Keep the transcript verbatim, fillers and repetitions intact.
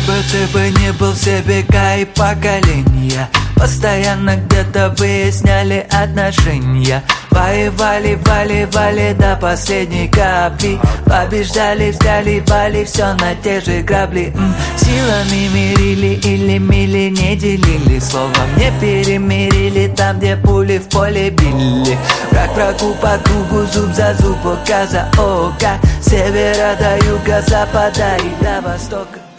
бы ты бы не был, все века и поколения постоянно где-то выясняли отношения. Воевали, воевали до последней капли, побеждали, взяли все на те же грабли. М-м. Силами мирили или мили не делили, словом не перемирили там, где пули в поле били. Враг врагу по кругу, зуб за зуб, око за око, с севера до юга, с запада и до востока.